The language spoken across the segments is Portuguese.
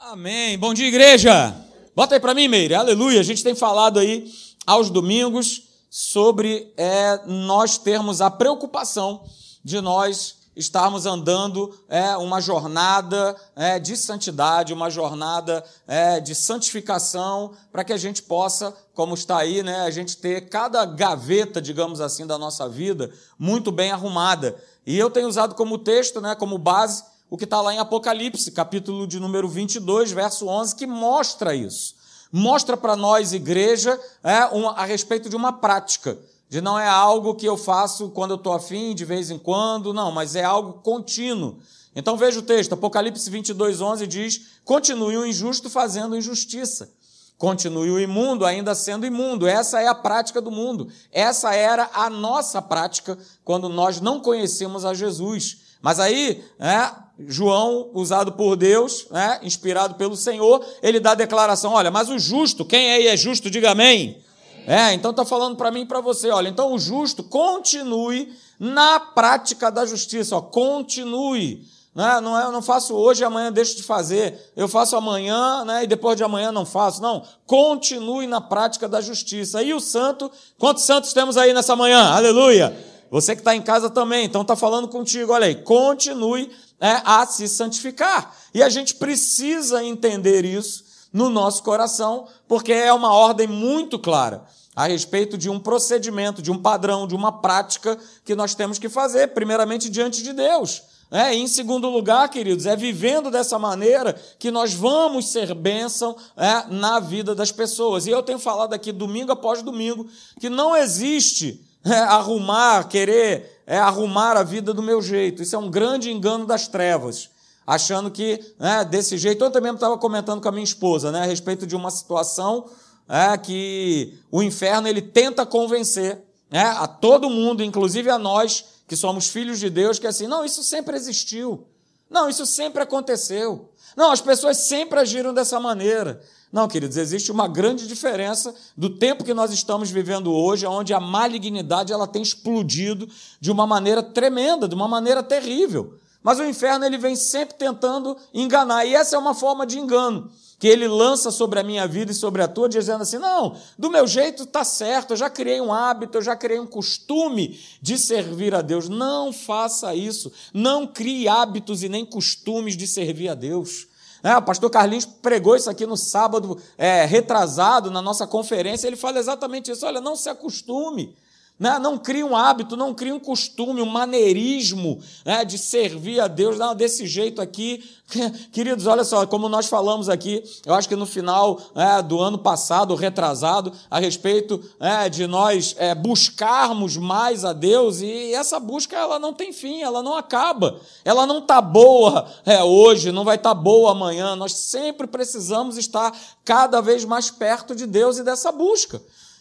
Amém. Bom dia, igreja. Bota aí para mim, Meire. Aleluia. A gente tem falado aí aos domingos sobre nós termos a preocupação de nós estarmos andando uma jornada de santidade, uma jornada de santificação, para que a gente possa, como está aí, a gente ter cada gaveta, digamos assim, da nossa vida muito bem arrumada. E eu tenho usado como texto, como base, o que está lá em Apocalipse, capítulo de número 22, verso 11, que mostra isso. Mostra para nós, igreja, a respeito de uma prática. De não é algo que eu faço quando eu estou afim, de vez em quando, não, mas é algo contínuo. Então veja o texto, Apocalipse 22, 11 diz: continue o injusto fazendo injustiça. Continue o imundo ainda sendo imundo. Essa é a prática do mundo. Essa era a nossa prática quando nós não conhecemos a Jesus. Mas aí, João, usado por Deus, inspirado pelo Senhor, ele dá a declaração: olha, mas o justo, quem aí é justo, diga amém. Então está falando para mim e para você, olha, então o justo continue na prática da justiça, continue. Eu não faço hoje e amanhã deixo de fazer, eu faço amanhã e depois de amanhã não faço, não, continue na prática da justiça. E o santo, quantos santos temos aí nessa manhã? Aleluia! Você que está em casa também, então está falando contigo, olha aí, continue a se santificar. E a gente precisa entender isso no nosso coração, porque é uma ordem muito clara a respeito de um procedimento, de um padrão, de uma prática que nós temos que fazer, primeiramente diante de Deus. E em segundo lugar, queridos, é vivendo dessa maneira que nós vamos ser bênção na vida das pessoas. E eu tenho falado aqui domingo após domingo que não existe querer arrumar a vida do meu jeito. Isso é um grande engano das trevas, achando que desse jeito. Eu também estava comentando com a minha esposa a respeito de uma situação que o inferno ele tenta convencer a todo mundo, inclusive a nós, que somos filhos de Deus, que é assim, não, isso sempre existiu, não, isso sempre aconteceu, não, as pessoas sempre agiram dessa maneira. Não, queridos, existe uma grande diferença do tempo que nós estamos vivendo hoje, onde a malignidade ela tem explodido de uma maneira tremenda, de uma maneira terrível. Mas o inferno ele vem sempre tentando enganar, e essa é uma forma de engano que ele lança sobre a minha vida e sobre a tua, dizendo assim, não, do meu jeito está certo, eu já criei um hábito, eu já criei um costume de servir a Deus. Não faça isso, não crie hábitos e nem costumes de servir a Deus. O pastor Carlinhos pregou isso aqui no sábado retrasado, na nossa conferência, ele fala exatamente isso, olha, não se acostume, não crie um hábito, não crie um costume, um maneirismo de servir a Deus, não, desse jeito aqui. Queridos, olha só, como nós falamos aqui, eu acho que no final do ano passado, retrasado, a respeito de nós buscarmos mais a Deus, e essa busca ela não tem fim, ela não acaba, ela não está boa hoje, não vai estar boa amanhã, nós sempre precisamos estar cada vez mais perto de Deus e dessa busca.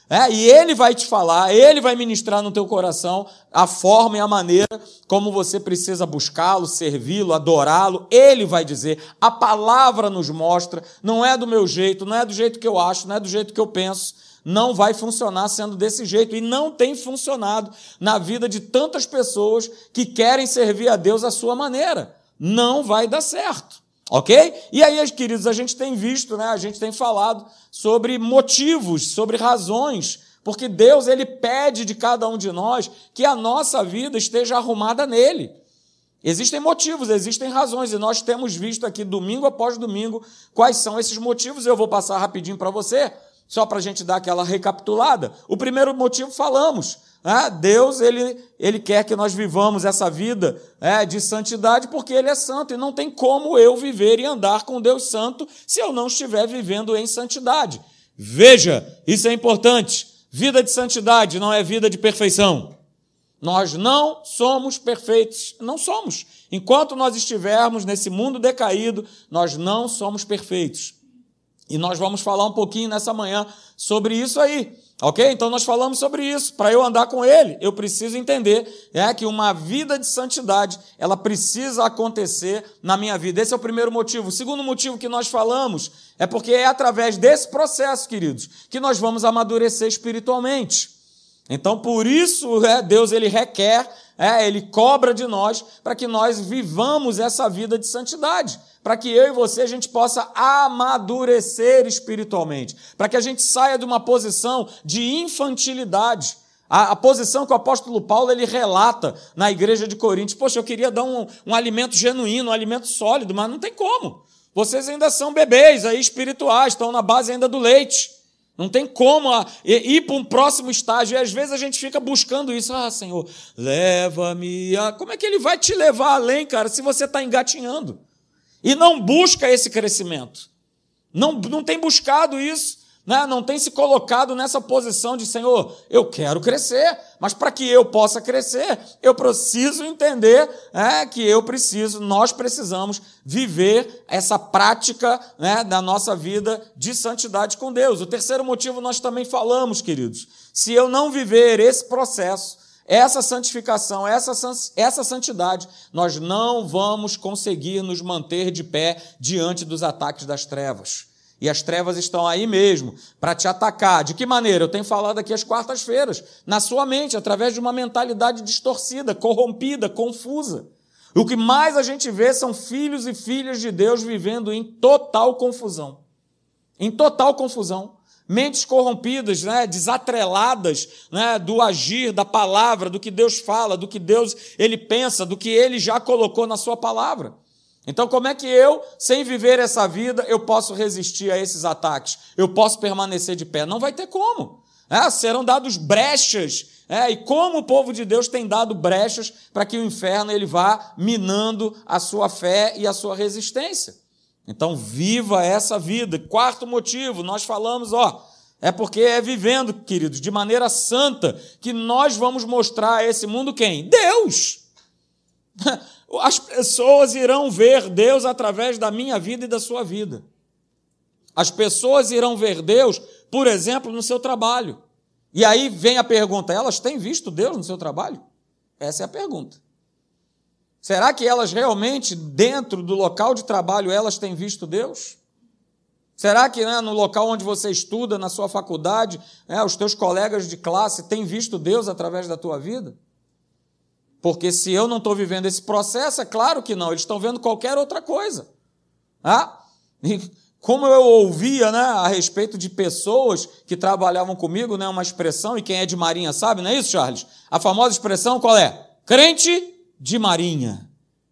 E Ele vai te falar, Ele vai ministrar no teu coração a forma e a maneira como você precisa buscá-lo, servi-lo, adorá-lo. Ele vai dizer, a palavra nos mostra, não é do meu jeito, não é do jeito que eu acho, não é do jeito que eu penso, não vai funcionar sendo desse jeito, e não tem funcionado na vida de tantas pessoas que querem servir a Deus à sua maneira. Não vai dar certo. Ok? E aí, queridos, a gente tem visto, a gente tem falado sobre motivos, sobre razões, porque Deus ele pede de cada um de nós que a nossa vida esteja arrumada nele. Existem motivos, existem razões, e nós temos visto aqui, domingo após domingo, quais são esses motivos. Eu vou passar rapidinho para você, só para a gente dar aquela recapitulada. O primeiro motivo falamos. Deus ele quer que nós vivamos essa vida de santidade, porque Ele é santo, e não tem como eu viver e andar com Deus santo se eu não estiver vivendo em santidade. Veja, isso é importante. Vida de santidade não é vida de perfeição. Nós não somos perfeitos, não somos. Enquanto nós estivermos nesse mundo decaído, nós não somos perfeitos. E nós vamos falar um pouquinho nessa manhã sobre isso aí. Ok? Então nós falamos sobre isso. Para eu andar com Ele, eu preciso entender que uma vida de santidade, ela precisa acontecer na minha vida. Esse é o primeiro motivo. O segundo motivo que nós falamos é porque é através desse processo, queridos, que nós vamos amadurecer espiritualmente. Então, por isso, Deus ele requer, ele cobra de nós para que nós vivamos essa vida de santidade, para que eu e você a gente possa amadurecer espiritualmente, para que a gente saia de uma posição de infantilidade. A posição que o apóstolo Paulo ele relata na igreja de Coríntios. Poxa, eu queria dar um alimento genuíno, um alimento sólido, mas não tem como. Vocês ainda são bebês aí espirituais, estão na base ainda do leite. Não tem como ir para um próximo estágio. E às vezes a gente fica buscando isso. Ah, Senhor, leva-me a... Como é que ele vai te levar além, cara, se você está engatinhando? E não busca esse crescimento. Não tem buscado isso. Não tem se colocado nessa posição de, Senhor, eu quero crescer, mas para que eu possa crescer, eu preciso entender que nós precisamos viver essa prática da nossa vida de santidade com Deus. O terceiro motivo nós também falamos, queridos. Se eu não viver esse processo, essa santificação, essa santidade, nós não vamos conseguir nos manter de pé diante dos ataques das trevas. E as trevas estão aí mesmo, para te atacar. De que maneira? Eu tenho falado aqui às quartas-feiras, na sua mente, através de uma mentalidade distorcida, corrompida, confusa. O que mais a gente vê são filhos e filhas de Deus vivendo em total confusão. Em total confusão. Mentes corrompidas, desatreladas do agir, da palavra, do que Deus fala, do que Deus ele pensa, do que Ele já colocou na sua palavra. Então, como é que eu, sem viver essa vida, eu posso resistir a esses ataques? Eu posso permanecer de pé? Não vai ter como. Serão dados brechas. E como o povo de Deus tem dado brechas para que o inferno ele vá minando a sua fé e a sua resistência. Então, viva essa vida. Quarto motivo, nós falamos, é porque é vivendo, queridos, de maneira santa, que nós vamos mostrar a esse mundo quem? Deus! As pessoas irão ver Deus através da minha vida e da sua vida. As pessoas irão ver Deus, por exemplo, no seu trabalho. E aí vem a pergunta, elas têm visto Deus no seu trabalho? Essa é a pergunta. Será que elas realmente, dentro do local de trabalho, elas têm visto Deus? Será que no local onde você estuda, na sua faculdade, os teus colegas de classe têm visto Deus através da tua vida? Porque se eu não estou vivendo esse processo, é claro que não, eles estão vendo qualquer outra coisa. E como eu ouvia a respeito de pessoas que trabalhavam comigo, uma expressão, e quem é de Marinha sabe, não é isso, Charles? A famosa expressão qual é? Crente de Marinha.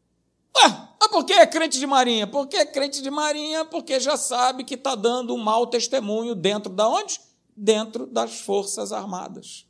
Por que é crente de Marinha? Porque é crente de Marinha, porque já sabe que está dando um mau testemunho dentro da onde? Dentro das Forças Armadas.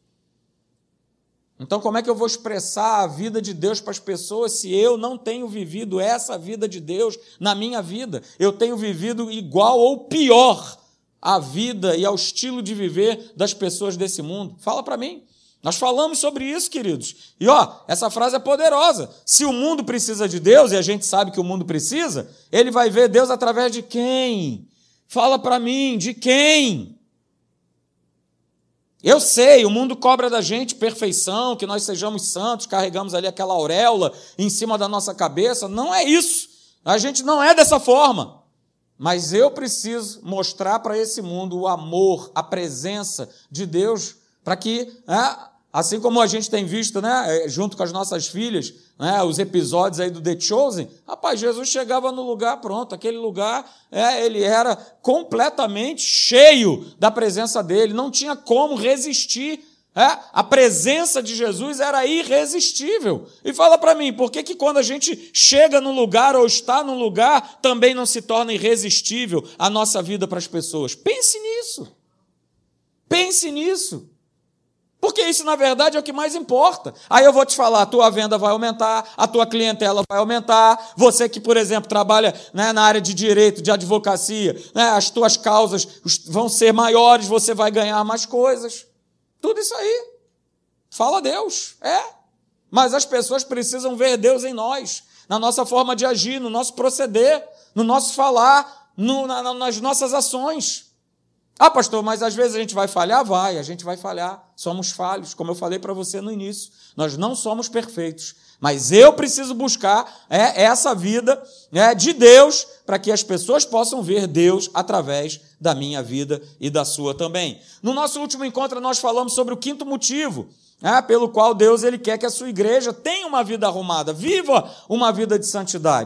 Então, como é que eu vou expressar a vida de Deus para as pessoas se eu não tenho vivido essa vida de Deus na minha vida? Eu tenho vivido igual ou pior a vida e ao estilo de viver das pessoas desse mundo. Fala para mim. Nós falamos sobre isso, queridos. E, essa frase é poderosa. Se o mundo precisa de Deus, e a gente sabe que o mundo precisa, ele vai ver Deus através de quem? Fala para mim, de quem? Eu sei, o mundo cobra da gente perfeição, que nós sejamos santos, carregamos ali aquela auréola em cima da nossa cabeça. Não é isso. A gente não é dessa forma. Mas eu preciso mostrar para esse mundo o amor, a presença de Deus, para que, assim como a gente tem visto, junto com as nossas filhas, os episódios aí do The Chosen, rapaz, Jesus chegava no lugar, pronto, aquele lugar, ele era completamente cheio da presença dele, não tinha como resistir, a presença de Jesus era irresistível. E fala para mim, por que quando a gente chega no lugar ou está no lugar, também não se torna irresistível a nossa vida para as pessoas? Pense nisso. Pense nisso. Porque isso, na verdade, é o que mais importa. Aí eu vou te falar, a tua venda vai aumentar, a tua clientela vai aumentar, você que, por exemplo, trabalha na área de direito, de advocacia, as tuas causas vão ser maiores, você vai ganhar mais coisas. Tudo isso aí. Fala Deus. Mas as pessoas precisam ver Deus em nós, na nossa forma de agir, no nosso proceder, no nosso falar, nas nossas ações. Pastor, mas às vezes a gente vai falhar? Vai, a gente vai falhar. Somos falhos, como eu falei para você no início. Nós não somos perfeitos. Mas eu preciso buscar essa vida de Deus para que as pessoas possam ver Deus através da minha vida e da sua também. No nosso último encontro, nós falamos sobre o quinto motivo pelo qual Deus ele quer que a sua igreja tenha uma vida arrumada, viva uma vida de santidade.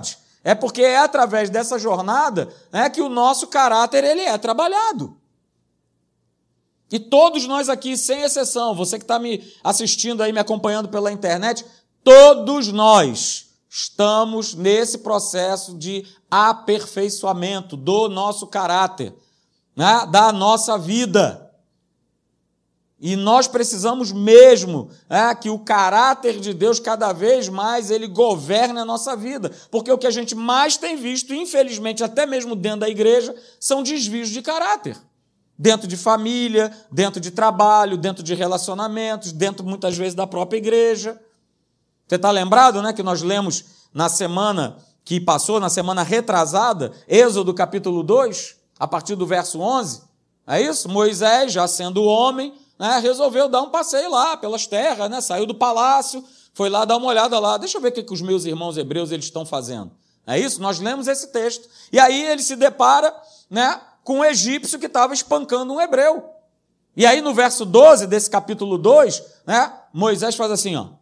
É porque é através dessa jornada, né, que o nosso caráter ele é trabalhado. E todos nós aqui, sem exceção, você que está me assistindo aí, me acompanhando pela internet, todos nós estamos nesse processo de aperfeiçoamento do nosso caráter, né, da nossa vida. E nós precisamos mesmo que o caráter de Deus cada vez mais ele governe a nossa vida. Porque o que a gente mais tem visto, infelizmente, até mesmo dentro da igreja, são desvios de caráter. Dentro de família, dentro de trabalho, dentro de relacionamentos, dentro muitas vezes da própria igreja. Você está lembrado, né, que nós lemos na semana que passou, na semana retrasada, Êxodo capítulo 2, a partir do verso 11? É isso? Moisés, já sendo homem, né, resolveu dar um passeio lá pelas terras, né, saiu do palácio, foi lá dar uma olhada lá, deixa eu ver o que os meus irmãos hebreus eles estão fazendo. É isso? Nós lemos esse texto. E aí ele se depara, né, com um egípcio que estava espancando um hebreu. E aí no verso 12 desse capítulo 2, né, Moisés faz assim, ó.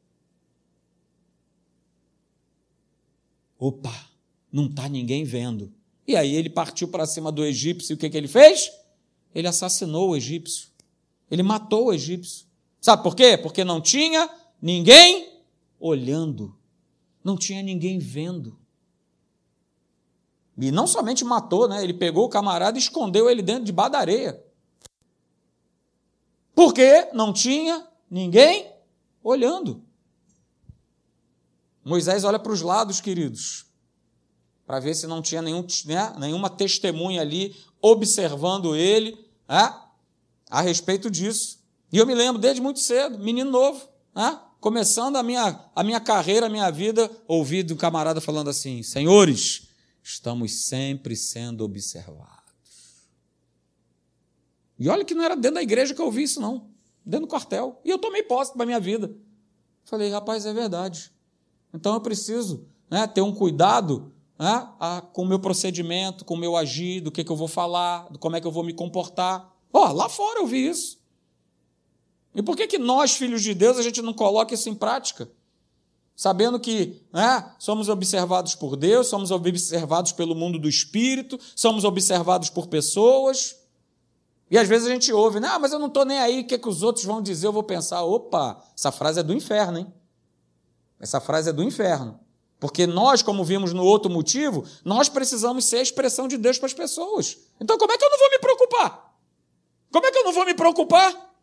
Opa, não está ninguém vendo. E aí ele partiu para cima do egípcio e o que ele fez? Ele assassinou o egípcio. Ele matou o egípcio. Sabe por quê? Porque não tinha ninguém olhando. Não tinha ninguém vendo. E não somente matou, né? Ele pegou o camarada e escondeu ele dentro de da areia. Porque não tinha ninguém olhando. Moisés olha para os lados, queridos, para ver se não tinha nenhuma testemunha ali observando ele, a respeito disso. E eu me lembro desde muito cedo, menino novo, começando a minha carreira, a minha vida, ouvi de um camarada falando assim, senhores, estamos sempre sendo observados. E olha que não era dentro da igreja que eu ouvi isso, não, dentro do quartel. E eu tomei posse da minha vida. Falei, rapaz, é verdade. Então eu preciso ter um cuidado com o meu procedimento, com o meu agir, do que eu vou falar, como é que eu vou me comportar. Lá fora eu vi isso. E por que nós, filhos de Deus, a gente não coloca isso em prática? Sabendo que somos observados por Deus, somos observados pelo mundo do Espírito, somos observados por pessoas. E às vezes a gente ouve, mas eu não estou nem aí, o que os outros vão dizer, eu vou pensar, opa, essa frase é do inferno, hein? Essa frase é do inferno. Porque nós, como vimos no outro motivo, nós precisamos ser a expressão de Deus para as pessoas. Então como é que eu não vou me preocupar? Como é que eu não vou me preocupar?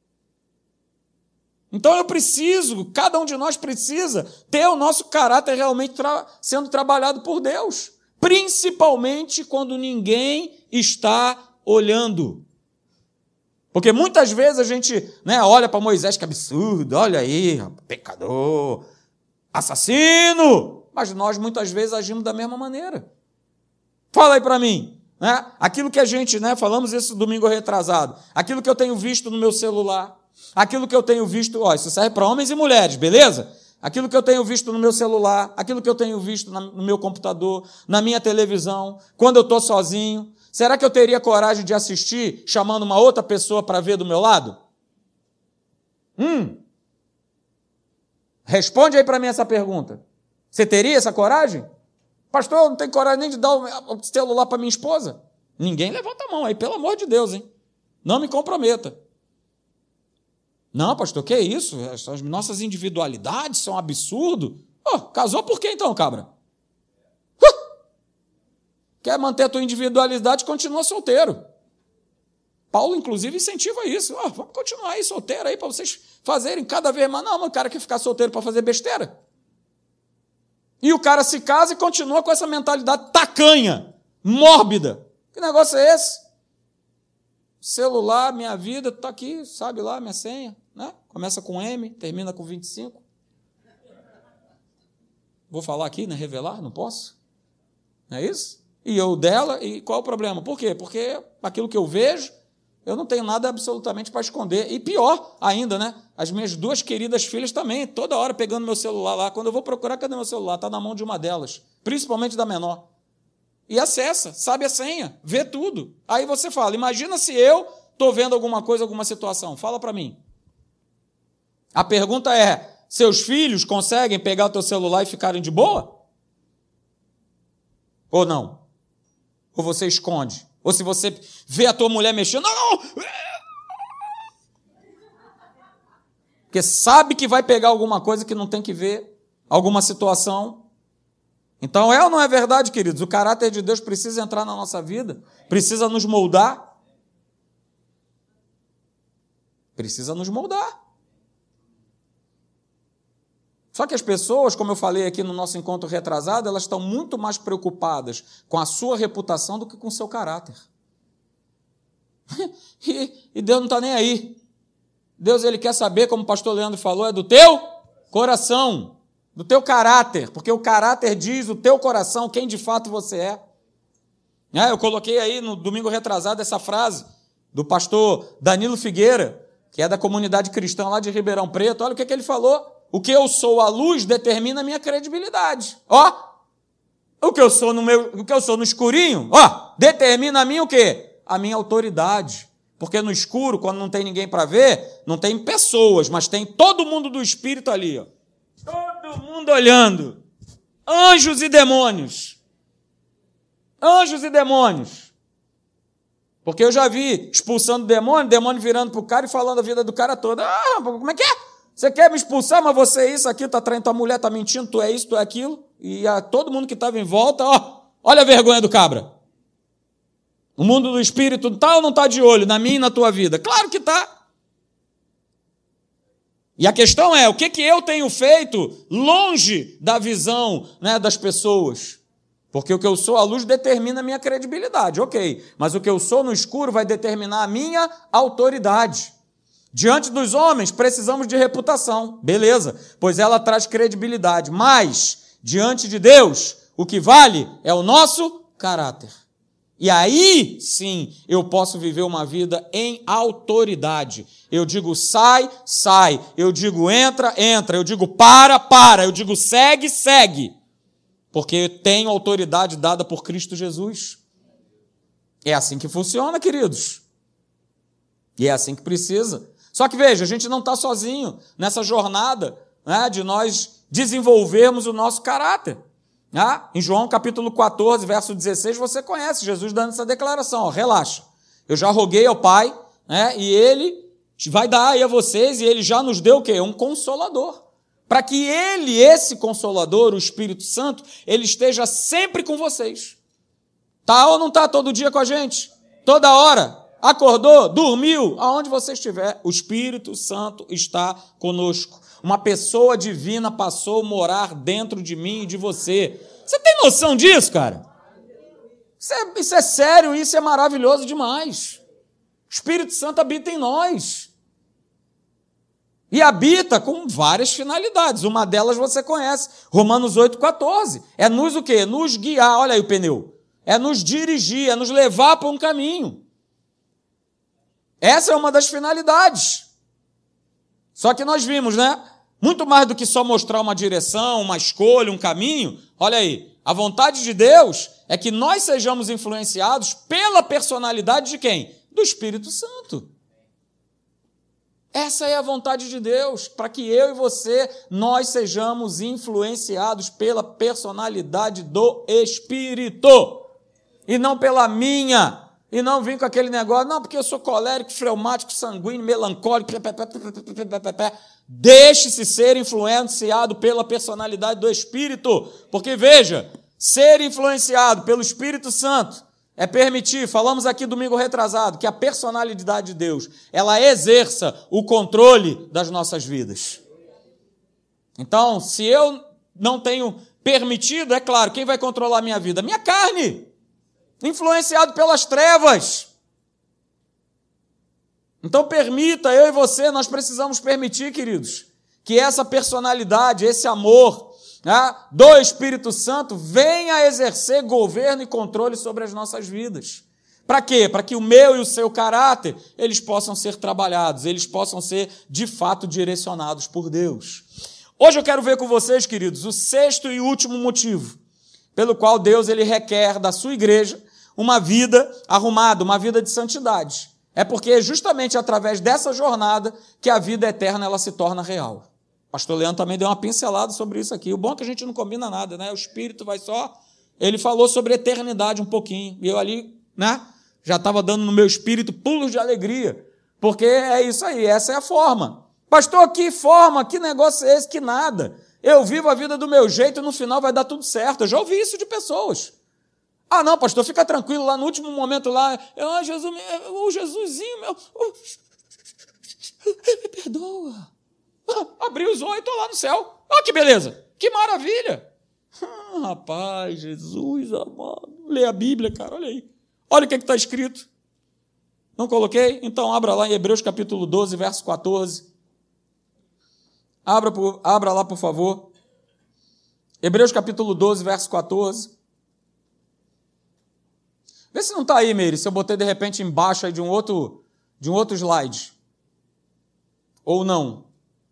Então eu preciso, cada um de nós precisa ter o nosso caráter realmente sendo trabalhado por Deus. Principalmente quando ninguém está olhando. Porque muitas vezes a gente olha para Moisés, que absurdo, olha aí, pecador, assassino. Mas nós muitas vezes agimos da mesma maneira. Fala aí para mim. Aquilo que a gente, falamos isso domingo retrasado, aquilo que eu tenho visto no meu celular, aquilo que eu tenho visto, isso serve para homens e mulheres, beleza? Aquilo que eu tenho visto no meu celular, aquilo que eu tenho visto no meu computador, na minha televisão, quando eu estou sozinho, será que eu teria coragem de assistir chamando uma outra pessoa para ver do meu lado? Responde aí para mim essa pergunta. Você teria essa coragem? Pastor, eu não tenho coragem nem de dar o celular para minha esposa. Ninguém levanta a mão aí, pelo amor de Deus, hein? Não me comprometa. Não, pastor, que isso? As nossas individualidades são um absurdo. Casou por quê então, cabra? Quer manter a tua individualidade, continua solteiro. Paulo, inclusive, incentiva isso. Vamos continuar aí solteiro aí para vocês fazerem cada vez mais. Não, o cara quer ficar solteiro para fazer besteira. E o cara se casa e continua com essa mentalidade tacanha, mórbida. Que negócio é esse? Celular, minha vida, está aqui, sabe lá, minha senha. Começa com M, termina com 25. Vou falar aqui, revelar? Não posso? Não é isso? E eu dela, e qual é o problema? Por quê? Porque aquilo que eu vejo, eu não tenho nada absolutamente para esconder. E pior ainda, as minhas duas queridas filhas também, toda hora pegando meu celular lá. Quando eu vou procurar, cadê meu celular? Está na mão de uma delas, principalmente da menor. E acessa, sabe a senha, vê tudo. Aí você fala, imagina se eu estou vendo alguma coisa, alguma situação. Fala para mim. A pergunta é, seus filhos conseguem pegar o teu celular e ficarem de boa? Ou não? Ou você esconde? Ou se você vê a tua mulher mexendo, não! Porque sabe que vai pegar alguma coisa que não tem que ver, alguma situação. Então é ou não é verdade, queridos? O caráter de Deus precisa entrar na nossa vida, precisa nos moldar. Precisa nos moldar. Só que as pessoas, como eu falei aqui no nosso encontro retrasado, elas estão muito mais preocupadas com a sua reputação do que com o seu caráter. E Deus não está nem aí. Deus, ele quer saber, como o pastor Leandro falou, é do teu coração, do teu caráter, porque o caráter diz o teu coração, quem de fato você é. Eu coloquei aí no domingo retrasado essa frase do pastor Danilo Figueira, que é da comunidade cristã lá de Ribeirão Preto. Olha o que ele falou. O que eu sou à luz determina a minha credibilidade. O que eu sou no escurinho, determina a mim o quê? A minha autoridade. Porque no escuro, quando não tem ninguém para ver, não tem pessoas, mas tem todo mundo do Espírito ali. Todo mundo olhando. Anjos e demônios. Anjos e demônios. Porque eu já vi expulsando demônio virando para o cara e falando a vida do cara toda. Como é que é? Você quer me expulsar, mas você é isso aqui, está traindo tua mulher, está mentindo, tu é isso, tu é aquilo. E todo mundo que estava em volta, olha a vergonha do cabra. O mundo do espírito está ou não está de olho na minha e na tua vida? Claro que está. E a questão é, o que eu tenho feito longe da visão, das pessoas? Porque o que eu sou à luz determina a minha credibilidade, ok. Mas o que eu sou no escuro vai determinar a minha autoridade. Diante dos homens, precisamos de reputação, beleza, pois ela traz credibilidade. Mas, diante de Deus, o que vale é o nosso caráter. E aí, sim, eu posso viver uma vida em autoridade. Eu digo sai, sai. Eu digo entra, entra. Eu digo para. Eu digo segue, segue. Porque eu tenho autoridade dada por Cristo Jesus. É assim que funciona, queridos. E é assim que precisa. Só que, veja, a gente não está sozinho nessa jornada de nós desenvolvermos o nosso caráter. Em João capítulo 14, verso 16, você conhece Jesus dando essa declaração. Relaxa, eu já roguei ao Pai, e Ele vai dar aí a vocês, e Ele já nos deu o quê? Um Consolador. Para que Ele, esse Consolador, o Espírito Santo, Ele esteja sempre com vocês. Tá ou não está todo dia com a gente? Toda hora? Acordou? Dormiu? Aonde você estiver, o Espírito Santo está conosco. Uma pessoa divina passou a morar dentro de mim e de você. Você tem noção disso, cara? Isso é sério, isso é maravilhoso demais. O Espírito Santo habita em nós. E habita com várias finalidades. Uma delas você conhece, Romanos 8,14. É nos o quê? Nos guiar, olha aí o pneu. É nos dirigir, é nos levar para um caminho. Essa é uma das finalidades. Só que nós vimos, muito mais do que só mostrar uma direção, uma escolha, um caminho. Olha aí, a vontade de Deus é que nós sejamos influenciados pela personalidade de quem? Do Espírito Santo. Essa é a vontade de Deus, para que eu e você, nós sejamos influenciados pela personalidade do Espírito. E não pela minha. E não vim com aquele negócio, não, porque eu sou colérico, fleumático, sanguíneo, melancólico. Deixe-se ser influenciado pela personalidade do Espírito. Porque, veja, ser influenciado pelo Espírito Santo é permitir, falamos aqui domingo retrasado, que a personalidade de Deus, ela exerça o controle das nossas vidas. Então, se eu não tenho permitido, é claro, quem vai controlar a minha vida? Minha carne. Influenciado pelas trevas. Então permita, eu e você, nós precisamos permitir, queridos, que essa personalidade, esse amor do Espírito Santo venha exercer governo e controle sobre as nossas vidas. Para quê? Para que o meu e o seu caráter, eles possam ser trabalhados, eles possam ser, de fato, direcionados por Deus. Hoje eu quero ver com vocês, queridos, o sexto e último motivo pelo qual Deus ele requer da sua igreja uma vida arrumada, uma vida de santidade. É porque é justamente através dessa jornada que a vida eterna ela se torna real. O pastor Leandro também deu uma pincelada sobre isso aqui. O bom é que a gente não combina nada, O Espírito vai só ele falou sobre eternidade um pouquinho. E eu ali, né, já estava dando no meu espírito pulos de alegria. Porque é isso aí, essa é a forma. Pastor, que forma, que negócio é esse, que nada. Eu vivo a vida do meu jeito e no final vai dar tudo certo. Eu já ouvi isso de pessoas. Ah, não, pastor, fica tranquilo, lá no último momento lá, Jesus, o Jesusinho, meu, me perdoa. Abri os olhos e estou lá no céu. Olha que beleza, que maravilha. Rapaz, Jesus amado, lê a Bíblia, cara, olha aí. Olha o que está escrito. Não coloquei? Então abra lá em Hebreus capítulo 12, verso 14. Abra lá, por favor. Hebreus capítulo 12, verso 14. Vê se não está aí, Meire, se eu botei de repente embaixo aí de um outro slide. Ou não.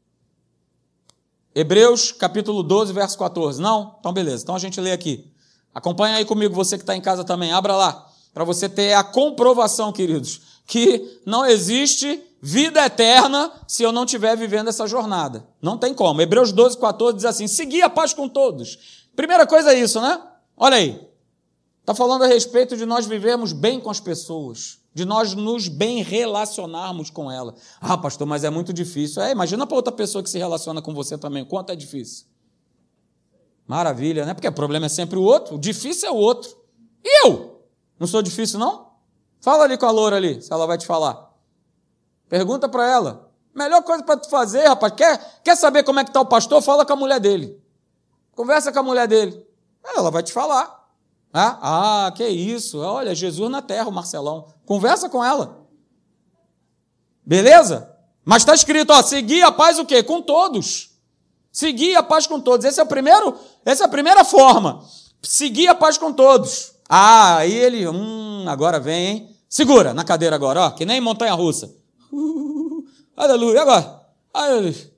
Hebreus capítulo 12, verso 14. Não? Então beleza, então a gente lê aqui. Acompanha aí comigo, você que está em casa também. Abra lá, para você ter a comprovação, queridos, que não existe vida eterna se eu não estiver vivendo essa jornada. Não tem como. Hebreus 12, 14 diz assim, segui a paz com todos. Primeira coisa é isso, né? Olha aí. Está falando a respeito de nós vivermos bem com as pessoas, de nós nos bem relacionarmos com ela. Ah, pastor, mas é muito difícil. Imagina para outra pessoa que se relaciona com você também, quanto é difícil. Maravilha, né? Porque o problema é sempre o outro, o difícil é o outro. E eu? Não sou difícil, não? Fala ali com a loura ali, se ela vai te falar. Pergunta para ela. Melhor coisa para tu fazer, rapaz, quer saber como é que está o pastor? Fala com a mulher dele. Conversa com a mulher dele. Ela vai te falar. Que isso, olha, Jesus na terra, o Marcelão. Conversa com ela. Beleza? Mas está escrito, seguir a paz o quê? Com todos. Seguir a paz com todos. Essa é a primeira forma. Seguir a paz com todos. Aí ele, agora vem, hein? Segura na cadeira agora, que nem montanha-russa. Aleluia, e agora? Aleluia.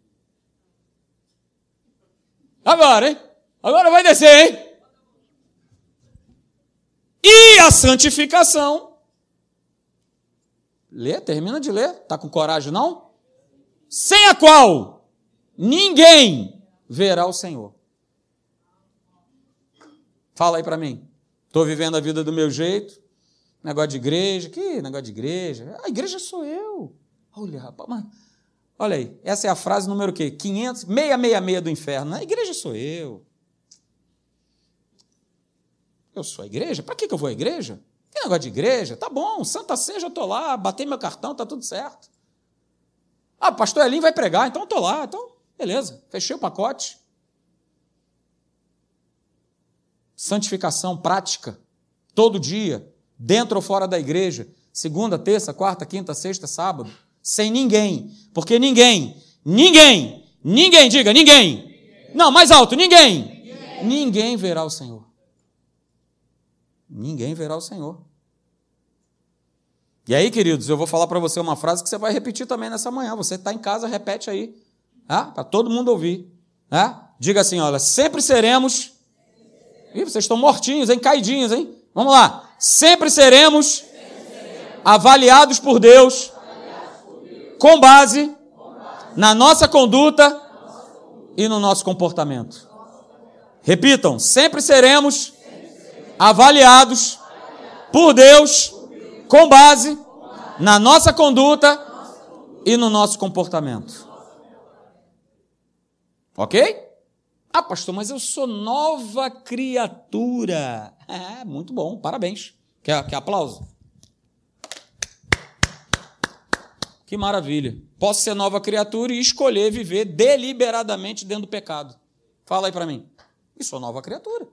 Agora, hein? Agora vai descer, hein? E a santificação. Lê, termina de ler. Está com coragem, não? Sem a qual ninguém verá o Senhor. Fala aí para mim. Estou vivendo a vida do meu jeito. Negócio de igreja. Que negócio de igreja? A igreja sou eu. Olha, rapaz, mas... Olha aí. Essa é a frase número o quê? 666 do inferno. A igreja sou eu. Eu sou a igreja? Para que eu vou à igreja? Que negócio de igreja? Tá bom, Santa Ceia, já estou lá, batei meu cartão, tá tudo certo. O pastor Elinho vai pregar, então eu estou lá. Então, beleza, fechei o pacote. Santificação prática, todo dia, dentro ou fora da igreja, segunda, terça, quarta, quinta, sexta, sábado, sem ninguém, porque ninguém, diga, ninguém. Não, mais alto, ninguém verá o Senhor. Ninguém verá o Senhor. E aí, queridos, eu vou falar para você uma frase que você vai repetir também nessa manhã. Você está em casa, repete aí, para todo mundo ouvir. Diga assim, olha, sempre seremos... Ih, vocês estão mortinhos, hein? Caidinhos, hein? Vamos lá. Sempre seremos avaliados por Deus com base na nossa conduta e no nosso comportamento. Repitam, sempre seremos avaliados por Deus com base na nossa conduta e no nosso comportamento. Ok? Pastor, mas eu sou nova criatura. Muito bom, parabéns. Quer aplauso? Que maravilha. Posso ser nova criatura e escolher viver deliberadamente dentro do pecado. Fala aí para mim. E sou nova criatura.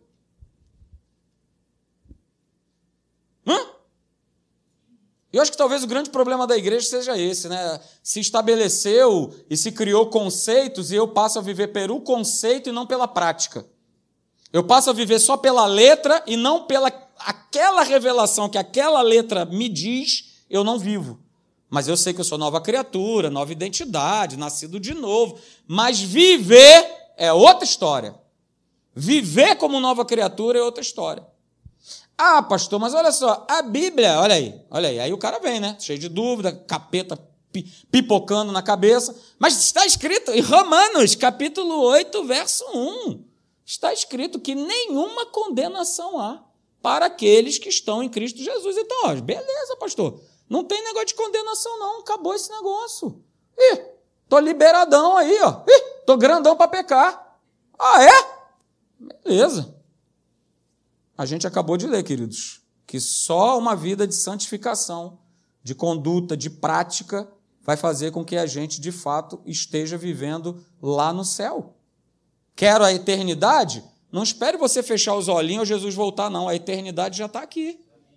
Eu acho que talvez o grande problema da igreja seja esse, né? Se estabeleceu e se criou conceitos e eu passo a viver pelo conceito e não pela prática. Eu passo a viver só pela letra e não pela aquela revelação que aquela letra me diz, eu não vivo. Mas eu sei que eu sou nova criatura, nova identidade, nascido de novo. Mas viver é outra história. Viver como nova criatura é outra história. Pastor, mas olha só, a Bíblia, olha aí, aí o cara vem, né, cheio de dúvida, capeta pipocando na cabeça, mas está escrito em Romanos, capítulo 8, verso 1, está escrito que nenhuma condenação há para aqueles que estão em Cristo Jesus. Então, ó, beleza, pastor, não tem negócio de condenação não, acabou esse negócio. Ih, tô liberadão aí, ó. Ih, tô grandão para pecar. Ah, é? Beleza. A gente acabou de ler, queridos, que só uma vida de santificação, de conduta, de prática, vai fazer com que a gente, de fato, esteja vivendo lá no céu. Quero a eternidade? Não espere você fechar os olhinhos ou Jesus voltar, não. A eternidade já está aqui.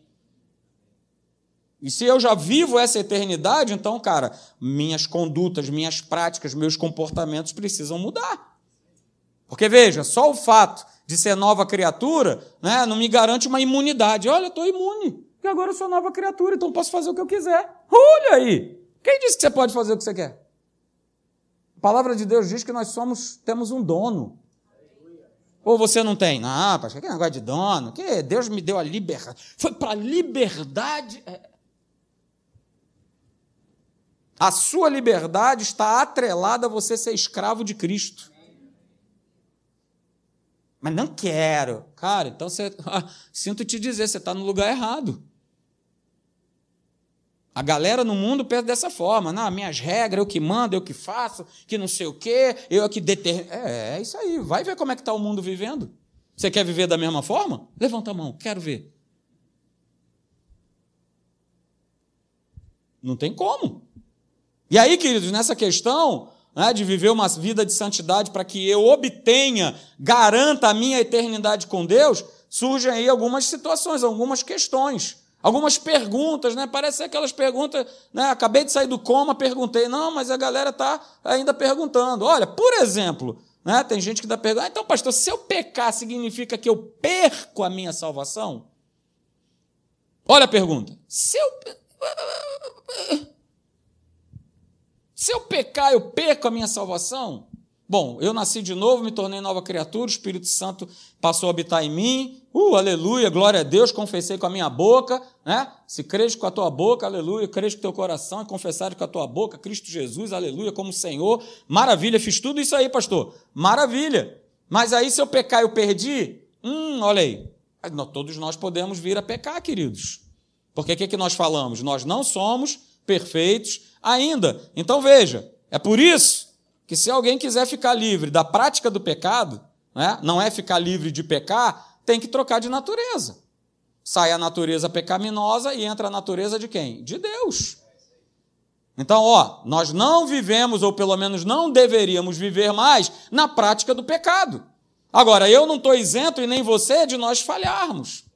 E se eu já vivo essa eternidade, então, cara, minhas condutas, minhas práticas, meus comportamentos precisam mudar. Porque, veja, só o fato de ser nova criatura, né, não me garante uma imunidade. Olha, eu estou imune, porque agora eu sou nova criatura, então posso fazer o que eu quiser. Olha aí! Quem disse que você pode fazer o que você quer? A palavra de Deus diz que nós temos um dono. Ou você não tem? Não, pastor, que negócio de dono? Que Deus me deu a liberdade. Foi para a liberdade. A sua liberdade está atrelada a você ser escravo de Cristo. Mas não quero. Cara, então sinto te dizer, você está no lugar errado. A galera no mundo pensa dessa forma. Não, minhas regras, eu que mando, eu que faço, que não sei o quê, eu que determino. É isso aí. Vai ver como é que está o mundo vivendo. Você quer viver da mesma forma? Levanta a mão, quero ver. Não tem como. E aí, queridos, nessa questão, né, de viver uma vida de santidade para que eu obtenha, garanta a minha eternidade com Deus, surgem aí algumas situações, algumas questões. Algumas perguntas, né? Parece ser aquelas perguntas, né? Acabei de sair do coma, perguntei. Não, mas a galera está ainda perguntando. Olha, por exemplo, né? Tem gente que está perguntando, então, pastor, se eu pecar, significa que eu perco a minha salvação? Olha a pergunta. Se eu pecar, eu perco a minha salvação? Bom, eu nasci de novo, me tornei nova criatura, o Espírito Santo passou a habitar em mim, aleluia, glória a Deus, confessei com a minha boca, né? Se crês com a tua boca, aleluia, crês com o teu coração e confessares com a tua boca, Cristo Jesus, aleluia, como Senhor, maravilha, fiz tudo isso aí, pastor, maravilha, mas aí se eu pecar eu perdi? Olha aí, todos nós podemos vir a pecar, queridos, porque o que nós falamos? Nós não somos perfeitos ainda, então veja, é por isso que se alguém quiser ficar livre da prática do pecado, né, não é ficar livre de pecar, tem que trocar de natureza. Sai a natureza pecaminosa e entra a natureza de quem? De Deus. Então, nós não vivemos, ou pelo menos não deveríamos viver mais, na prática do pecado. Agora, eu não estou isento, e nem você, de nós falharmos.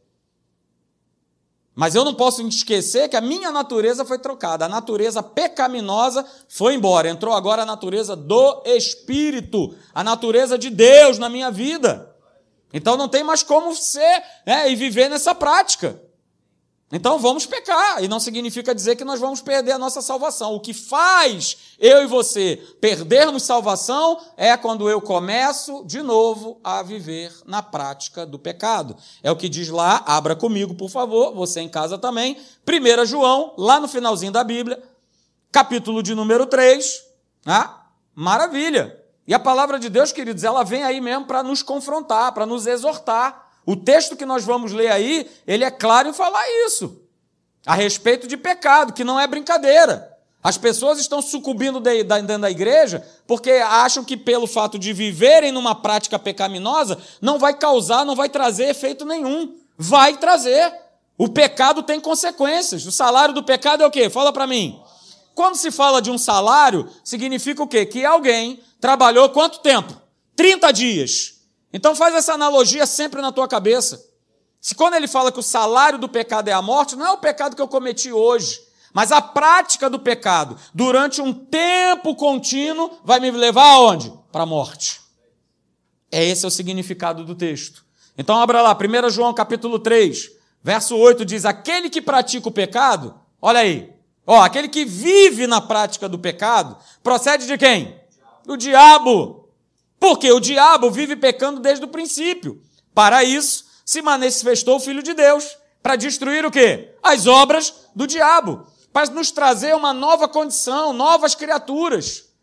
Mas eu não posso esquecer que a minha natureza foi trocada. A natureza pecaminosa foi embora. Entrou agora a natureza do Espírito, a natureza de Deus na minha vida. Então não tem mais como ser, e viver nessa prática. Então vamos pecar, e não significa dizer que nós vamos perder a nossa salvação. O que faz eu e você perdermos salvação é quando eu começo de novo a viver na prática do pecado. É o que diz lá, abra comigo, por favor, você em casa também, 1 João, lá no finalzinho da Bíblia, capítulo de número 3, maravilha. E a palavra de Deus, queridos, ela vem aí mesmo para nos confrontar, para nos exortar. O texto que nós vamos ler aí, ele é claro em falar isso, a respeito de pecado, que não é brincadeira. As pessoas estão sucumbindo dentro da igreja porque acham que pelo fato de viverem numa prática pecaminosa não vai causar, não vai trazer efeito nenhum. Vai trazer. O pecado tem consequências. O salário do pecado é o quê? Fala para mim. Quando se fala de um salário, significa o quê? Que alguém trabalhou quanto tempo? 30 dias. Então faz essa analogia sempre na tua cabeça. Se quando ele fala que o salário do pecado é a morte, não é o pecado que eu cometi hoje, mas a prática do pecado durante um tempo contínuo vai me levar aonde? Para a morte. Esse é o significado do texto. Então abra lá, 1 João capítulo 3, verso 8 diz, aquele que pratica o pecado, olha aí, aquele que vive na prática do pecado, procede de quem? Do diabo. Porque o diabo vive pecando desde o princípio. Para isso, se manifestou o Filho de Deus. Para destruir o quê? As obras do diabo. Para nos trazer uma nova condição, novas criaturas.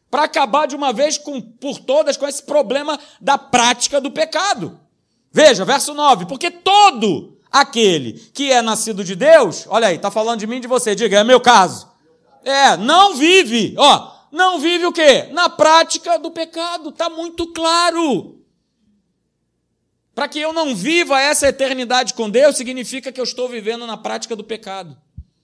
para acabar de uma vez por todas com esse problema da prática do pecado. Veja, verso 9, porque todo aquele que é nascido de Deus, olha aí, está falando de mim e de você, diga, é meu caso. Não vive, não vive o quê? Na prática do pecado, está muito claro. Para que eu não viva essa eternidade com Deus, significa que eu estou vivendo na prática do pecado.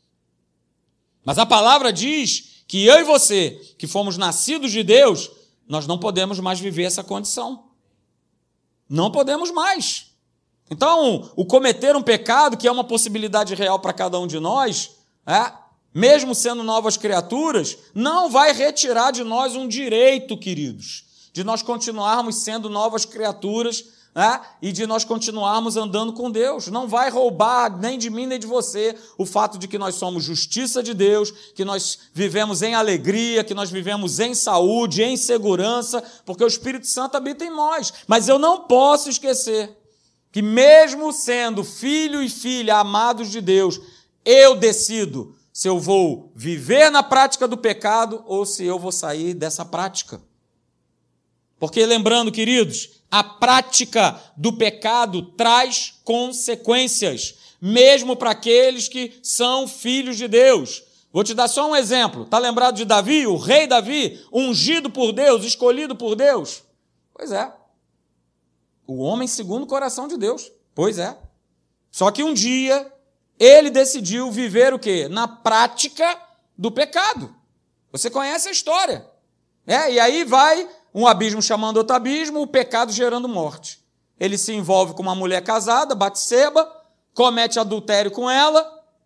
Mas a palavra diz que eu e você, que fomos nascidos de Deus, nós não podemos mais viver essa condição. Não podemos mais. Então, o cometer um pecado, que é uma possibilidade real para cada um de nós, mesmo sendo novas criaturas, não vai retirar de nós um direito, queridos, de nós continuarmos sendo novas criaturas, e de nós continuarmos andando com Deus. Não vai roubar nem de mim nem de você o fato de que nós somos justiça de Deus, que nós vivemos em alegria, que nós vivemos em saúde, em segurança, porque o Espírito Santo habita em nós. Mas eu não posso esquecer que mesmo sendo filho e filha amados de Deus, eu decido se eu vou viver na prática do pecado ou se eu vou sair dessa prática. Porque lembrando, queridos, a prática do pecado traz consequências, mesmo para aqueles que são filhos de Deus. Vou te dar só um exemplo. Está lembrado de Davi, o rei Davi, ungido por Deus, escolhido por Deus? Pois é. O homem segundo o coração de Deus. Pois é. Só que um dia ele decidiu viver o quê? Na prática do pecado. Você conhece a história. E aí vai um abismo chamando outro abismo, o pecado gerando morte. Ele se envolve com uma mulher casada, Batseba, comete adultério com ela,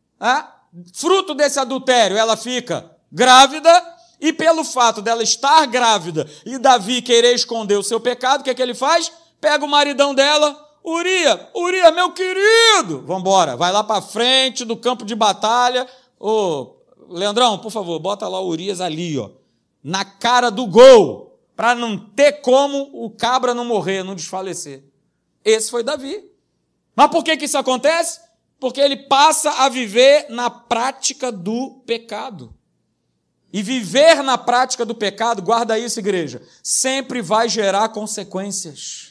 fruto desse adultério ela fica grávida, e pelo fato dela estar grávida e Davi querer esconder o seu pecado, o que é que ele faz? Pega o maridão dela, Uria, meu querido, vamos embora, vai lá para frente do campo de batalha. Leandrão, por favor, bota lá o Urias ali, na cara do gol, para não ter como o cabra não morrer, não desfalecer. Esse foi Davi. Mas por que isso acontece? Porque ele passa a viver na prática do pecado. E viver na prática do pecado, guarda isso, igreja, sempre vai gerar consequências.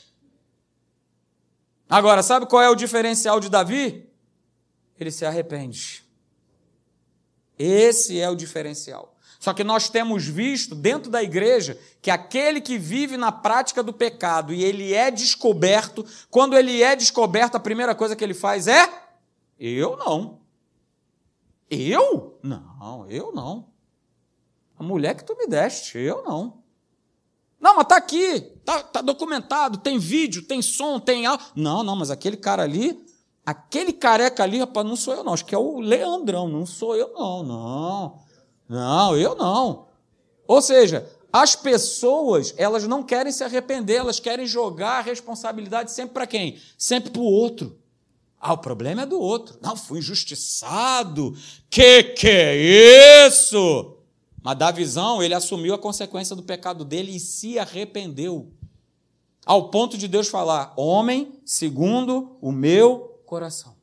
Agora, sabe qual é o diferencial de Davi? Ele se arrepende. Esse é o diferencial. Só que nós temos visto dentro da igreja que aquele que vive na prática do pecado e ele é descoberto, quando ele é descoberto, a primeira coisa que ele faz é: eu não. Eu? Não, eu não. A mulher que tu me deste, eu não. Não, mas está aqui, tá documentado, tem vídeo, tem som, tem áudio. Não, mas aquele cara ali, aquele careca ali, rapaz, não sou eu não, acho que é o Leandrão, não sou eu não. Não, eu não. Ou seja, as pessoas, elas não querem se arrepender, elas querem jogar a responsabilidade sempre para quem? Sempre para o outro. O problema é do outro. Não, fui injustiçado. Que é isso? Mas da visão, ele assumiu a consequência do pecado dele e se arrependeu. Ao ponto de Deus falar: homem segundo o meu coração.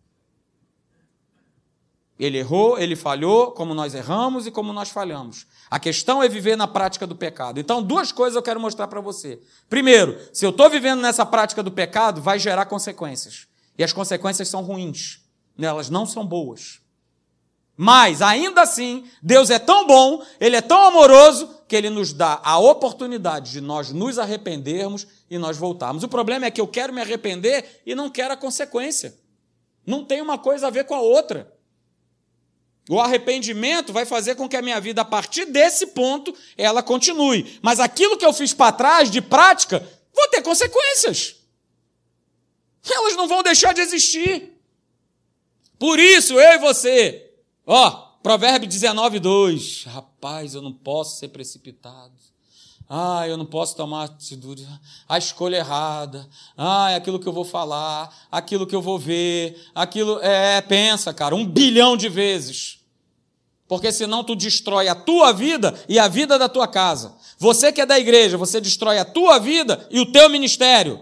Ele errou, ele falhou, como nós erramos e como nós falhamos. A questão é viver na prática do pecado. Então, duas coisas eu quero mostrar para você. Primeiro, se eu estou vivendo nessa prática do pecado, vai gerar consequências. E as consequências são ruins. Elas não são boas. Mas, ainda assim, Deus é tão bom, Ele é tão amoroso, que Ele nos dá a oportunidade de nós nos arrependermos e nós voltarmos. O problema é que eu quero me arrepender e não quero a consequência. Não tem uma coisa a ver com a outra. O arrependimento vai fazer com que a minha vida, a partir desse ponto, ela continue. Mas aquilo que eu fiz para trás, de prática, vou ter consequências. Elas não vão deixar de existir. Por isso, eu e você, Provérbio 19:2. Rapaz, eu não posso ser precipitado. Eu não posso tomar atitude, a escolha errada, aquilo que eu vou falar, aquilo que eu vou ver, pensa, cara, 1 bilhão de vezes. Porque senão tu destrói a tua vida e a vida da tua casa. Você que é da igreja, você destrói a tua vida e o teu ministério.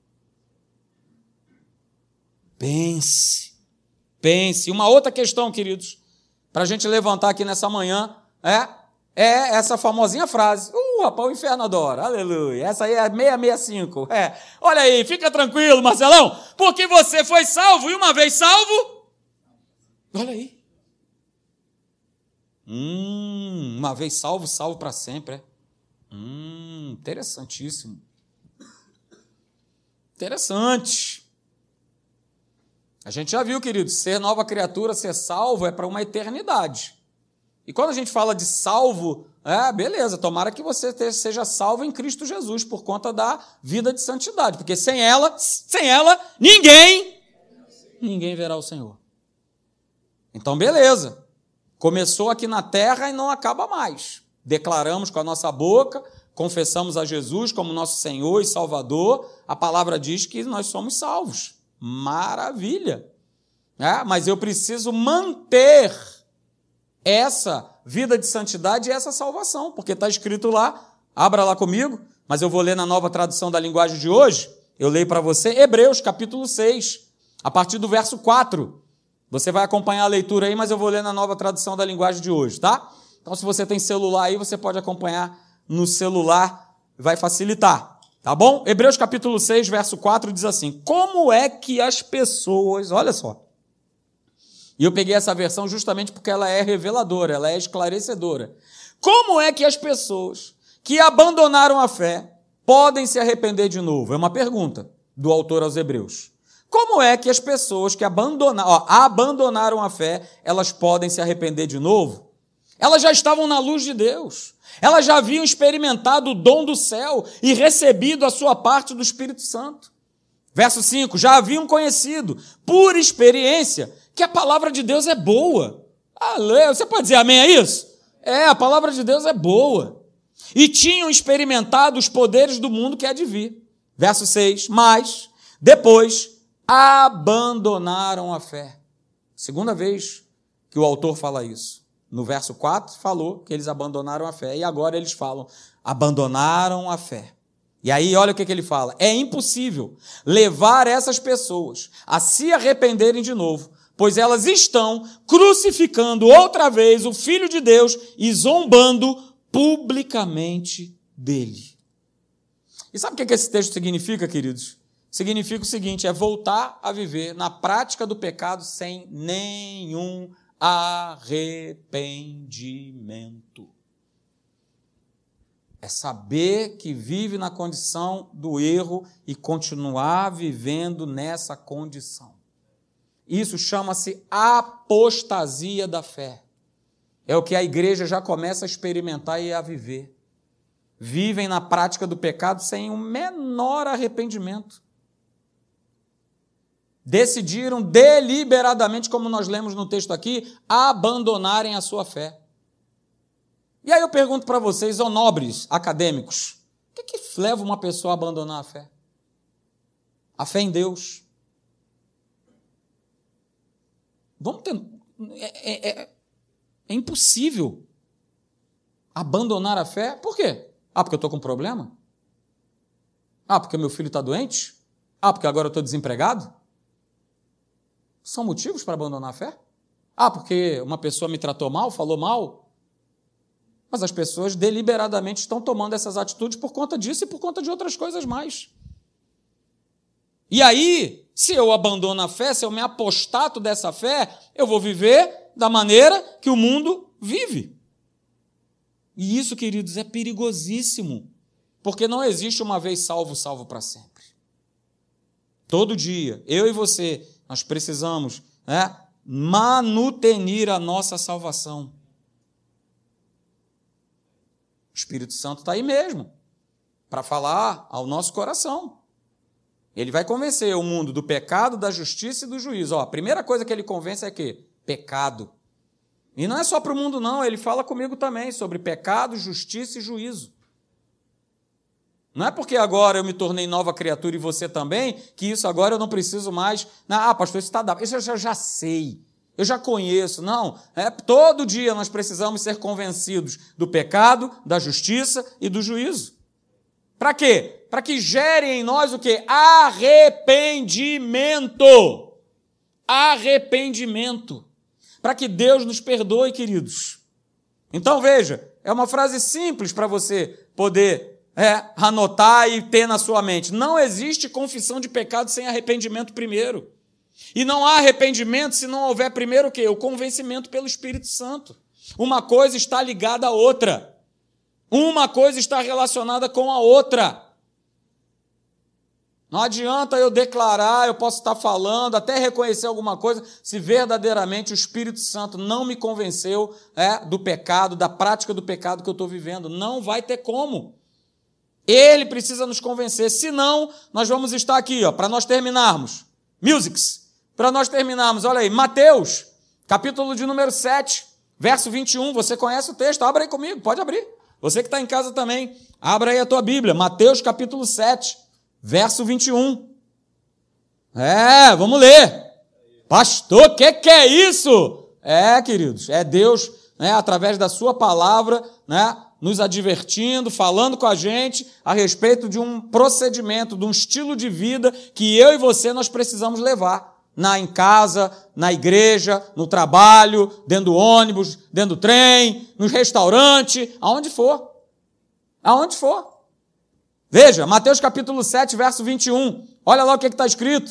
Pense. Uma outra questão, queridos, para a gente levantar aqui nessa manhã, é essa famosinha frase. Rapaz, o inferno adora, aleluia. Essa aí é 665. Olha aí, fica tranquilo, Marcelão, porque você foi salvo, e uma vez salvo, olha aí. Uma vez salvo, salvo para sempre. Interessantíssimo. Interessante. A gente já viu, querido, ser nova criatura, ser salvo é para uma eternidade. E quando a gente fala de salvo, beleza, tomara que você seja salvo em Cristo Jesus, por conta da vida de santidade, porque sem ela, ninguém verá o Senhor. Então, beleza. Começou aqui na terra e não acaba mais. Declaramos com a nossa boca, confessamos a Jesus como nosso Senhor e Salvador, a palavra diz que nós somos salvos. Maravilha! Mas eu preciso manter essa vida de santidade e essa salvação, porque está escrito lá, abra lá comigo, mas eu vou ler na nova tradução da linguagem de hoje, eu leio para você, Hebreus, capítulo 6, a partir do verso 4. Você vai acompanhar a leitura aí, mas eu vou ler na nova tradução da linguagem de hoje, tá? Então, se você tem celular aí, você pode acompanhar no celular, vai facilitar, tá bom? Hebreus, capítulo 6, verso 4, diz assim, como é que as pessoas, olha só, e eu peguei essa versão justamente porque ela é reveladora, ela é esclarecedora. Como é que as pessoas que abandonaram a fé podem se arrepender de novo? É uma pergunta do autor aos Hebreus. Como é que as pessoas que abandonaram a fé, elas podem se arrepender de novo? Elas já estavam na luz de Deus. Elas já haviam experimentado o dom do céu e recebido a sua parte do Espírito Santo. Verso 5, já haviam conhecido, por experiência, que a palavra de Deus é boa. Você pode dizer amém a isso? A palavra de Deus é boa. E tinham experimentado os poderes do mundo que há de vir. Verso 6, mas, depois, abandonaram a fé. Segunda vez que o autor fala isso. No verso 4, falou que eles abandonaram a fé. E agora eles falam, abandonaram a fé. E aí, olha o que ele fala. É impossível levar essas pessoas a se arrependerem de novo, pois elas estão crucificando outra vez o Filho de Deus e zombando publicamente dele. E sabe o que esse texto significa, queridos? Significa o seguinte, é voltar a viver na prática do pecado sem nenhum arrependimento. É saber que vive na condição do erro e continuar vivendo nessa condição. Isso chama-se apostasia da fé. É o que a igreja já começa a experimentar e a viver. Vivem na prática do pecado sem o menor arrependimento. Decidiram deliberadamente, como nós lemos no texto aqui, abandonarem a sua fé. E aí eu pergunto para vocês, ó nobres acadêmicos, o que leva uma pessoa a abandonar a fé? A fé em Deus. Vamos ter... É impossível abandonar a fé. Por quê? Porque eu estou com problema? Porque meu filho está doente? Porque agora eu estou desempregado? São motivos para abandonar a fé? Porque uma pessoa me tratou mal, falou mal? Mas as pessoas deliberadamente estão tomando essas atitudes por conta disso e por conta de outras coisas mais. E aí, se eu abandono a fé, se eu me apostato dessa fé, eu vou viver da maneira que o mundo vive. E isso, queridos, é perigosíssimo, porque não existe uma vez salvo, salvo para sempre. Todo dia, eu e você, nós precisamos manutenir a nossa salvação. O Espírito Santo está aí mesmo, para falar ao nosso coração. Ele vai convencer o mundo do pecado, da justiça e do juízo. A primeira coisa que ele convence é que? Pecado. E não é só para o mundo, não. Ele fala comigo também sobre pecado, justiça e juízo. Não é porque agora eu me tornei nova criatura e você também, que isso agora eu não preciso mais. Pastor, isso está dado. Isso eu já sei. Eu já conheço. Não. Todo dia nós precisamos ser convencidos do pecado, da justiça e do juízo. Para quê? Para que gere em nós o quê? Arrependimento. Arrependimento. Para que Deus nos perdoe, queridos. Então, veja, É uma frase simples para você poder anotar e ter na sua mente. Não existe confissão de pecado sem arrependimento primeiro. E não há arrependimento se não houver primeiro o quê? O convencimento pelo Espírito Santo. Uma coisa está ligada à outra. Uma coisa está relacionada com a outra. Não adianta eu declarar, eu posso estar falando, até reconhecer alguma coisa, se verdadeiramente o Espírito Santo não me convenceu do pecado, da prática do pecado que eu estou vivendo. Não vai ter como. Ele precisa nos convencer. Senão, nós vamos estar aqui, para nós terminarmos. Musics. Para nós terminarmos, olha aí, Mateus, capítulo de número 7, verso 21. Você conhece o texto? Abra aí comigo, pode abrir. Você que está em casa também, abra aí a tua Bíblia. Mateus, capítulo 7. Verso 21. Vamos ler. Pastor, o que é isso? Queridos, é Deus, através da sua palavra, nos advertindo, falando com a gente a respeito de um procedimento, de um estilo de vida que eu e você nós precisamos levar. Em casa, na igreja, no trabalho, dentro do ônibus, dentro do trem, no restaurante, aonde for. Aonde for. Veja, Mateus capítulo 7, verso 21. Olha lá o que está escrito.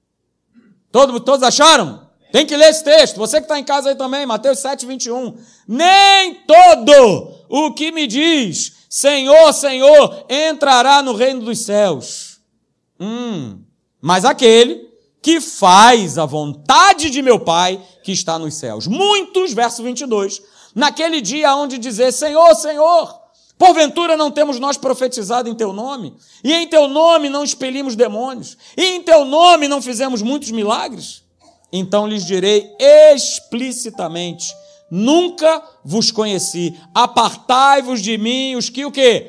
Todos acharam? Tem que ler esse texto. Você que está em casa aí também, Mateus 7, 21. Nem todo o que me diz, Senhor, Senhor, entrará no reino dos céus. Mas aquele que faz a vontade de meu Pai que está nos céus. Muitos, verso 22, naquele dia onde dizer, Senhor, Senhor, porventura não temos nós profetizado em teu nome? E em teu nome não expelimos demônios? E em teu nome não fizemos muitos milagres? Então lhes direi explicitamente, nunca vos conheci. Apartai-vos de mim os que o quê?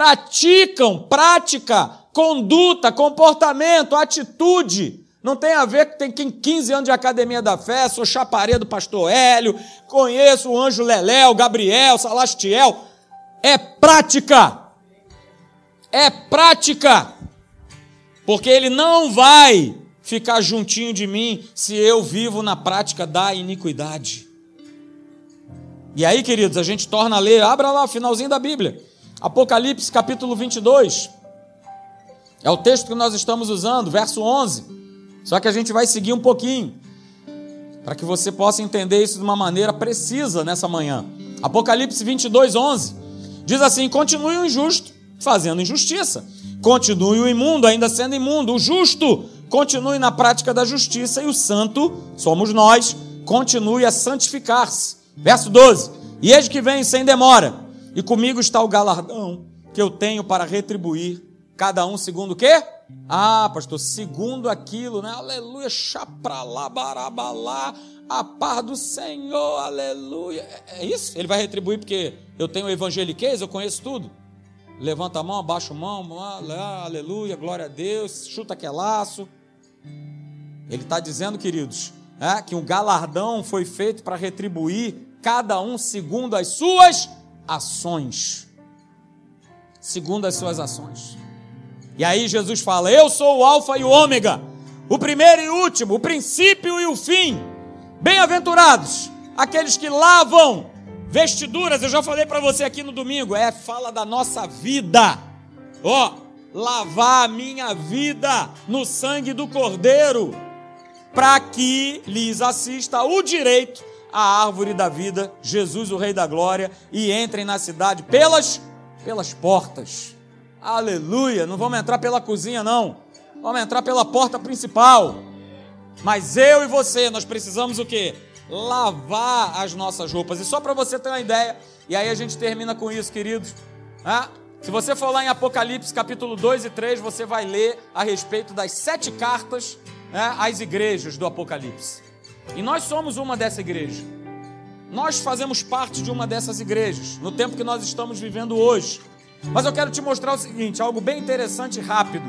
Prática, conduta, comportamento, atitude. Não tem a ver que tem 15 anos de academia da fé, sou chaparé do pastor Hélio, conheço o anjo Leléu, Gabriel, Salastiel. É prática. É prática. Porque ele não vai ficar juntinho de mim se eu vivo na prática da iniquidade. E aí, queridos, a gente torna a ler, abra lá o finalzinho da Bíblia. Apocalipse, capítulo 22. É o texto que nós estamos usando, verso 11. Só que a gente vai seguir um pouquinho, para que você possa entender isso de uma maneira precisa nessa manhã. Apocalipse 22, 11. Diz assim, continue o injusto fazendo injustiça. Continue o imundo ainda sendo imundo. O justo continue na prática da justiça. E o santo, somos nós, continue a santificar-se. Verso 12. E eis que venho sem demora. E comigo está o galardão que eu tenho para retribuir cada um segundo o quê? Pastor, segundo aquilo, né? Aleluia, chapralá, barabalá, a paz do Senhor, aleluia. É isso? Ele vai retribuir porque eu tenho evangeliquez, eu conheço tudo? Levanta a mão, abaixa a mão, aleluia, glória a Deus, chuta que é laço. Ele está dizendo, queridos, que um galardão foi feito para retribuir cada um segundo as suas ações. Segundo as suas ações. E aí Jesus fala, eu sou o alfa e o ômega, o primeiro e o último, o princípio e o fim. Bem-aventurados aqueles que lavam vestiduras, eu já falei para você aqui no domingo, fala da nossa vida. Lavar a minha vida no sangue do Cordeiro, para que lhes assista o direito à árvore da vida, Jesus o Rei da Glória, e entrem na cidade pelas portas. Aleluia, não vamos entrar pela cozinha não, vamos entrar pela porta principal. Mas eu e você, nós precisamos o quê? Lavar as nossas roupas. E só para você ter uma ideia, e aí a gente termina com isso, queridos. Se você for lá em Apocalipse capítulo 2 e 3, você vai ler a respeito das 7 cartas às igrejas do Apocalipse. E nós somos uma dessa igreja. Nós fazemos parte de uma dessas igrejas, no tempo que nós estamos vivendo hoje. Mas eu quero te mostrar o seguinte, algo bem interessante e rápido.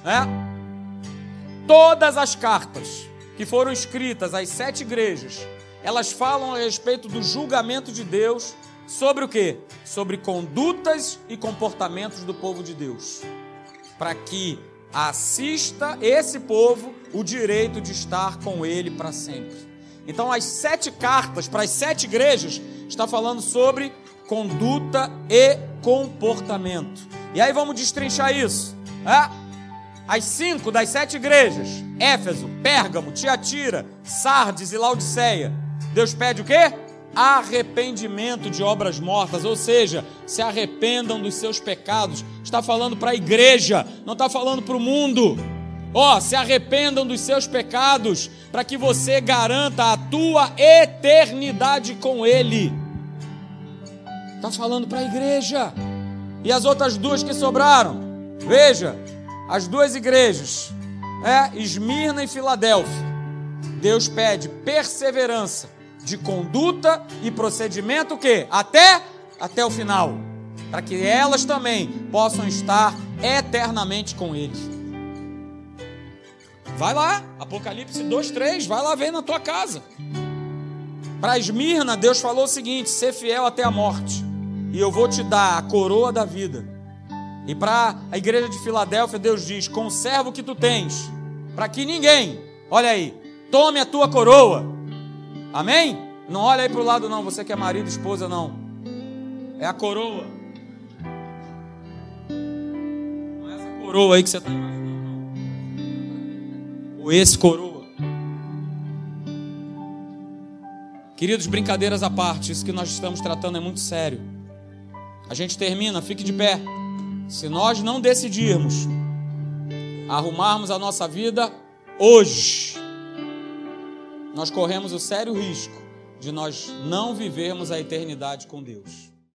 Todas as cartas que foram escritas às 7 igrejas, elas falam a respeito do julgamento de Deus sobre o quê? Sobre condutas e comportamentos do povo de Deus. Para que assista esse povo o direito de estar com ele para sempre. Então as 7 cartas para as 7 igrejas está falando sobre conduta e comportamento. E aí vamos destrinchar isso. As 5 das 7 igrejas, Éfeso, Pérgamo, Tiatira, Sardes e Laodiceia, Deus pede o quê? Arrependimento de obras mortas, ou seja, se arrependam dos seus pecados. Está falando para a igreja, não está falando para o mundo. Se arrependam dos seus pecados, para que você garanta a tua eternidade com Ele. Está falando para a igreja. E as outras 2 que sobraram? Veja, as 2 igrejas, Esmirna e Filadélfia. Deus pede perseverança de conduta e procedimento, o quê? Até o final, para que elas também possam estar eternamente com Ele. Vai lá, Apocalipse 2:3, vai lá ver na tua casa. Para Esmirna, Deus falou o seguinte: ser fiel até a morte, e eu vou te dar a coroa da vida. E para a igreja de Filadélfia, Deus diz: conserva o que tu tens, para que ninguém, olha aí, tome a tua coroa. Amém? Não olha aí para o lado não, você que é marido e esposa não. É a coroa. Não é essa coroa aí que você está imaginando, não. Ou esse coroa. Queridos, brincadeiras à parte, isso que nós estamos tratando é muito sério. A gente termina, fique de pé. Se nós não decidirmos arrumarmos a nossa vida hoje, nós corremos o sério risco de nós não vivermos a eternidade com Deus.